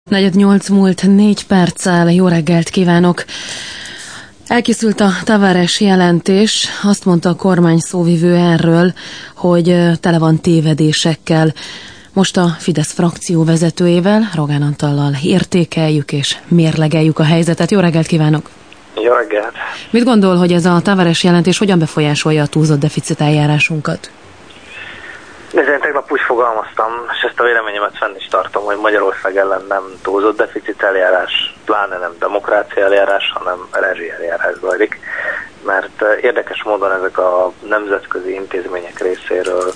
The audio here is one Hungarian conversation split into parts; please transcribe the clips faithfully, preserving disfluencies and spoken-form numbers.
Negyed nyolc múlt négy perccel, jó reggelt kívánok! Elkészült a Tavares jelentés, azt mondta a kormány szóvivő erről, hogy tele van tévedésekkel. Most a Fidesz frakció vezetőjével, Rogán Antallal értékeljük és mérlegeljük a helyzetet. Jó reggelt kívánok! Jó reggelt! Mit gondol, hogy ez a Tavares jelentés hogyan befolyásolja a túlzott deficit eljárásunkat? Én tegnap úgy fogalmaztam, és ezt a véleményemet fenn is tartom, hogy Magyarország ellen nem túlzott deficit eljárás, pláne nem demokrácia eljárás, hanem rezsi eljárás zajlik. Mert érdekes módon ezek a nemzetközi intézmények részéről,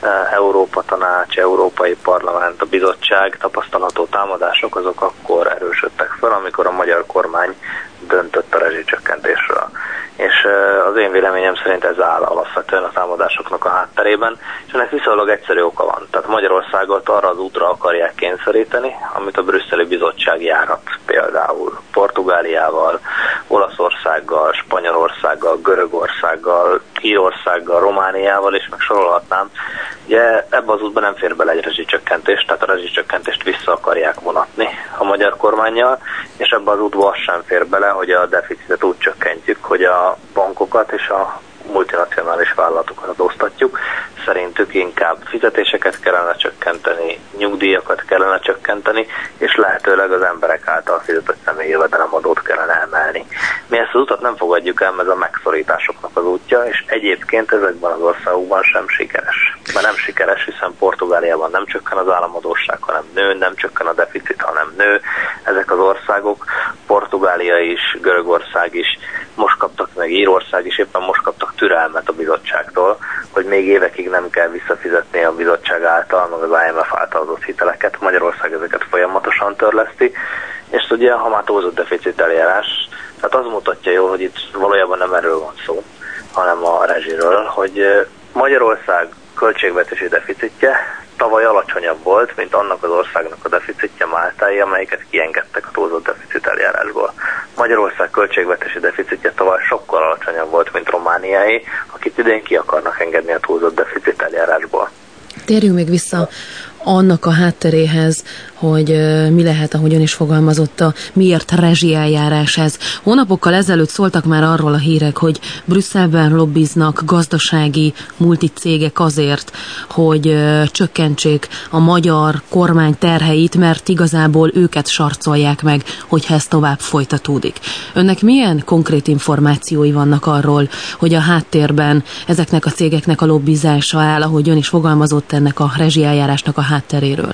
Európa Tanács, Európai Parlament, a bizottság tapasztalható támadások, azok akkor erősödtek fel, amikor a magyar kormány döntött a rezsicsökkentésről. És az én véleményem szerint ez áll alapvetően a támadásoknak a hátterében, és ennek viszonylag egyszerű oka van. Tehát Magyarországot arra az útra akarják kényszeríteni, amit a brüsszeli bizottság járat, például Portugáliával, Olaszországgal, Spanyolországgal, Görögországgal, Írországgal, Romániával, és meg sorolhatnám. Ugye ebbe az útban nem fér bele egy rezsicsökkentés, tehát a rezsicsökkentést vissza akarják vonatni a magyar kormánnyal, és ebbe az útba az sem fér bele, hogy a deficitet úgy csökkentjük, hogy a bankokat és a multinacionális vállalatokat adóztatjuk. Szerintük inkább fizetéseket kellene csökkenteni, nyugdíjakat kellene csökkenteni, és lehetőleg az emberek által fizetett személyi jövedelemadót kellene emelni. Mi ezt az utat nem fogadjuk el, mert ez a megszorításoknak az útja, és egyébként ezekben az országokban sem sikeres. Mert nem sikeres, hiszen Portugáliában nem csökken az államadósság, hanem nő, nem csökken a deficit, hanem nő. Ezek az országok, Portugália is, Görögország is, most kaptak meg Írország is, éppen most kaptak türelmet a bizottságtól, hogy még évekig nem kell visszafizetni a bizottság által, meg az I M F által adott hiteleket. Magyarország ezeket folyamatosan törleszti, és ugye, ha már túlzott deficit eljárás, tehát az mutatja jól, hogy itt valójában nem erről van szó, hanem a rezsiről, hogy Magyarország költségvetési deficitje tavaly alacsonyabb volt, mint annak az országnak a deficitje Máltái, amelyeket kiengedtek a túlzott deficit eljárásból. Magyarország költségvetési deficitje tavaly sokkal alacsonyabb volt, mint Romániái, akit idén ki akarnak engedni a túlzott deficit eljárásból. Térjünk még vissza annak a hátteréhez, hogy mi lehet, ahogyan is fogalmazott, a miért rezsi eljárás ez. Hónapokkal ezelőtt szóltak már arról a hírek, hogy Brüsszelben lobbiznak gazdasági multicégek azért, hogy csökkentsék a magyar kormány terheit, mert igazából őket sarcolják meg, hogyha ez tovább folytatódik. Önnek milyen konkrét információi vannak arról, hogy a háttérben ezeknek a cégeknek a lobbizása áll, ahogy ön is fogalmazott ennek a rezsi eljárásnak a hátteréről?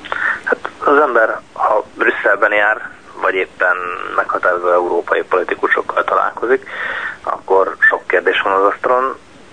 Hát az ember, ha Brüsszelben jár, vagy éppen meghatározó európai politikusokkal találkozik, akkor sok kérdés van az asztalon,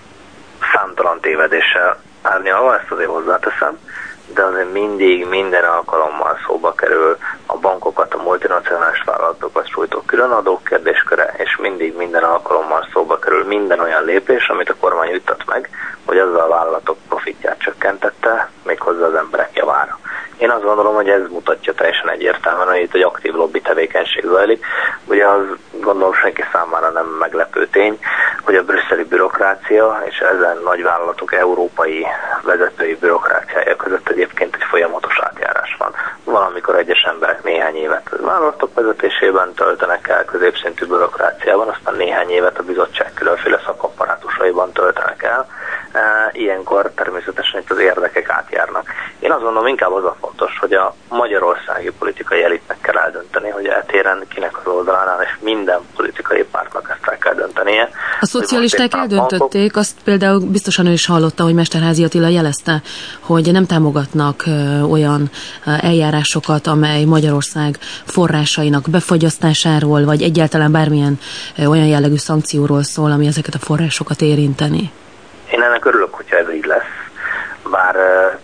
számtalan tévedéssel árnyalva, ezt azért hozzáteszem, de azért mindig, minden alkalommal szóba kerül a bankokat, a multinacionális vállalatokat sújtó különadók kérdésköre, és mindig minden alkalommal szóba kerül minden olyan lépés, amit a kormány juttat meg, hogy azzal a vállalatok profitját csökkentette, méghozzá az emberek javára. Én azt gondolom, hogy ez mutatja teljesen egyértelműen, hogy itt egy aktív lobby tevékenység zajlik. Ugye az gondolom senki számára nem meglepő tény, hogy a brüsszeli bürokrácia és ezen nagyvállalatok európai vezetői bürokráciája között egyébként egy folyamatos átjárás van. Valamikor egyes emberek néhány évet vállalatok vezetésében töltenek el, középszintű bürokráciában, aztán néhány évet a bizottság különféle szakapparátusaiban töltenek el. Ilyenkor természetesen itt az érdekek átjárnak. Én azt gondolom, inkább az a fontos, hogy a magyarországi politikai elitnek kell eldönteni, hogy eltéren kinek az oldalán áll, és minden politikai pártnak ezt el kell döntenie. A szocialisták eldöntötték, bankok... azt például biztosan ő is hallotta, hogy Mesterházy Attila jelezte, hogy nem támogatnak olyan eljárásokat, amely Magyarország forrásainak befagyasztásáról, vagy egyáltalán bármilyen olyan jellegű szankcióról szól, ami ezeket a forrásokat érinteni. Én ennek örülök, hogyha ez így lesz. Bár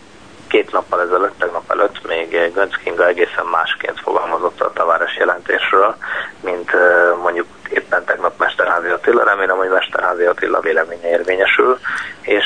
két nappal ezelőtt, tegnap előtt még Göncz Kinga egészen másként fogalmazott a Tavares jelentésről, mint mondjuk éppen tegnap Mesterházy Attila. Remélem, hogy Mesterházy Attila véleménye érvényesül, és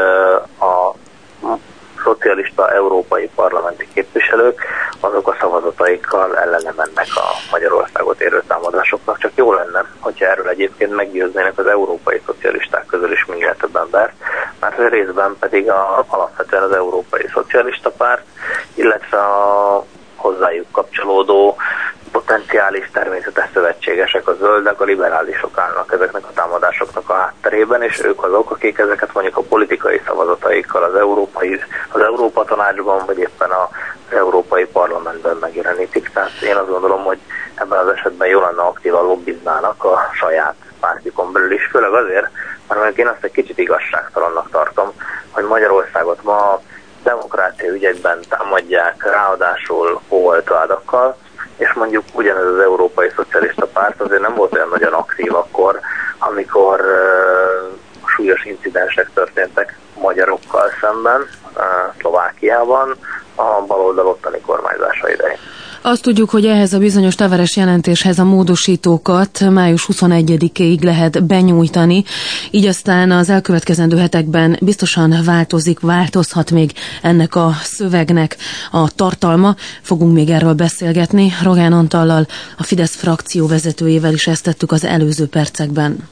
a szocialista európai parlamenti képviselők azok a szavazataikkal ellene mennek a Magyarországot érő támadásoknak. Csak jó lenne, hogyha erről egyébként meggyőznének az európai szocialisták közül is minél több embert, mert részben pedig a, alapvetően az Európai Szocialista Párt, illetve a hozzájuk kapcsolódó potenciális természetes szövetségesek, a zöldek, a liberálisok állnak ezeknek a támadásoknak a hátterében, és ők azok, akik ezeket mondjuk a politikai szavazataikkal az Európai, az Európa Tanácsban, vagy éppen az Európai Parlamentben megjelenítik. Tehát én azt gondolom, hogy ebben az esetben jó lenne aktívan lobbiznának a saját pártjukon belül is, főleg azért, mert mondjuk én azt egy kicsit igazságtalannak tartom, hogy Magyarországot ma demokrácia ügyekben támadják, ráadásul volt vádakkal, és mondjuk ugyanez az Európai Szocialista Párt azért nem volt olyan nagyon aktív akkor, amikor uh, súlyos incidensek történtek magyarokkal szemben, uh, Szlovákiában, a baloldal ottani kormányzása idején. Azt tudjuk, hogy ehhez a bizonyos Tavares jelentéshez a módosítókat május huszonegyedikéig lehet benyújtani, így aztán az elkövetkezendő hetekben biztosan változik, változhat még ennek a szövegnek a tartalma. Fogunk még erről beszélgetni. Rogán Antallal, a Fidesz frakció vezetőjével is ezt tettük az előző percekben.